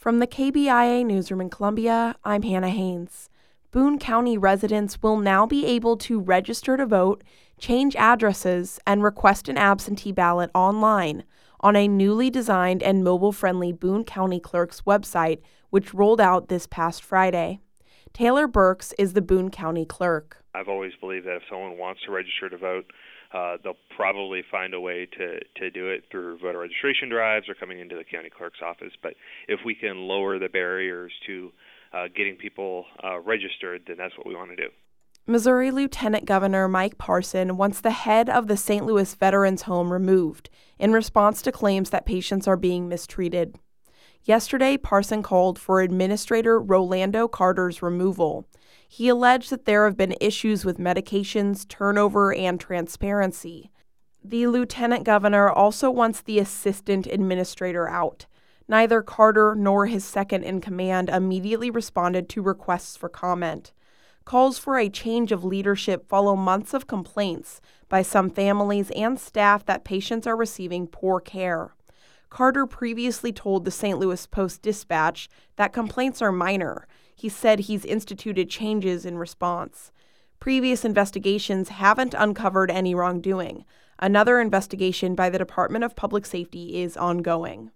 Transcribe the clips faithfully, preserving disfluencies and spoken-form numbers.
From the K B I A newsroom in Columbia, I'm Hannah Haynes. Boone County residents will now be able to register to vote, change addresses, and request an absentee ballot online on a newly designed and mobile-friendly Boone County Clerk's website, which rolled out this past Friday. Taylor Burks is the Boone County Clerk. I've always believed that if someone wants to register to vote, uh, they'll probably find a way to, to do it through voter registration drives or coming into the county clerk's office. But if we can lower the barriers to uh, getting people uh, registered, then that's what we want to do. Missouri Lieutenant Governor Mike Parson wants the head of the Saint Louis Veterans Home removed in response to claims that patients are being mistreated. Yesterday, Parson called for Administrator Rolando Carter's removal. He alleged that there have been issues with medications, turnover, and transparency. The lieutenant governor also wants the assistant administrator out. Neither Carter nor his second in command immediately responded to requests for comment. Calls for a change of leadership follow months of complaints by some families and staff that patients are receiving poor care. Carter previously told the Saint Louis Post-Dispatch that complaints are minor. He said he's instituted changes in response. Previous investigations haven't uncovered any wrongdoing. Another investigation by the Department of Public Safety is ongoing.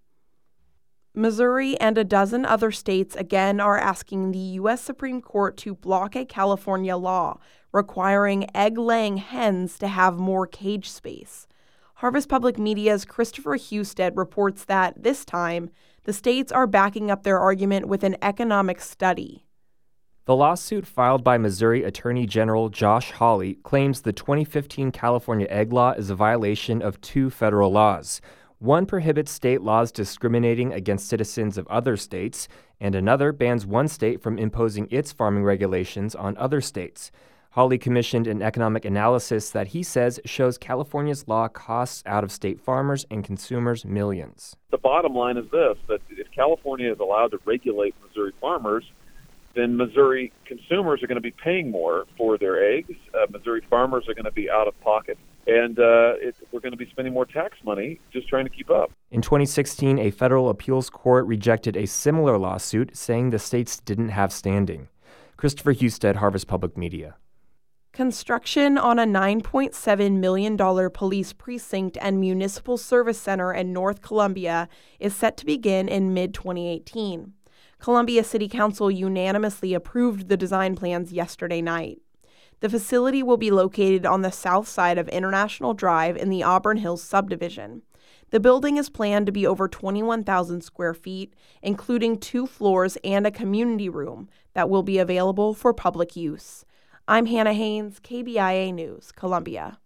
Missouri and a dozen other states again are asking the U S Supreme Court to block a California law requiring egg-laying hens to have more cage space. Harvest Public Media's Christopher Husted reports that, this time, the states are backing up their argument with an economic study. The lawsuit filed by Missouri Attorney General Josh Hawley claims the twenty fifteen California egg law is a violation of two federal laws. One prohibits state laws discriminating against citizens of other states, and another bans one state from imposing its farming regulations on other states. Hawley commissioned an economic analysis that he says shows California's law costs out-of-state farmers and consumers millions. The bottom line is this, that if California is allowed to regulate Missouri farmers, then Missouri consumers are going to be paying more for their eggs. Uh, Missouri farmers are going to be out of pocket, and uh, it, we're going to be spending more tax money just trying to keep up. In twenty sixteen, a federal appeals court rejected a similar lawsuit, saying the states didn't have standing. Christopher Husted, Harvest Public Media. Construction on a nine point seven million dollars police precinct and municipal service center in North Columbia is set to begin in mid twenty eighteen. Columbia City Council unanimously approved the design plans yesterday night. The facility will be located on the south side of International Drive in the Auburn Hills subdivision. The building is planned to be over twenty-one thousand square feet, including two floors and a community room that will be available for public use. I'm Hannah Haynes, K B I A News, Columbia.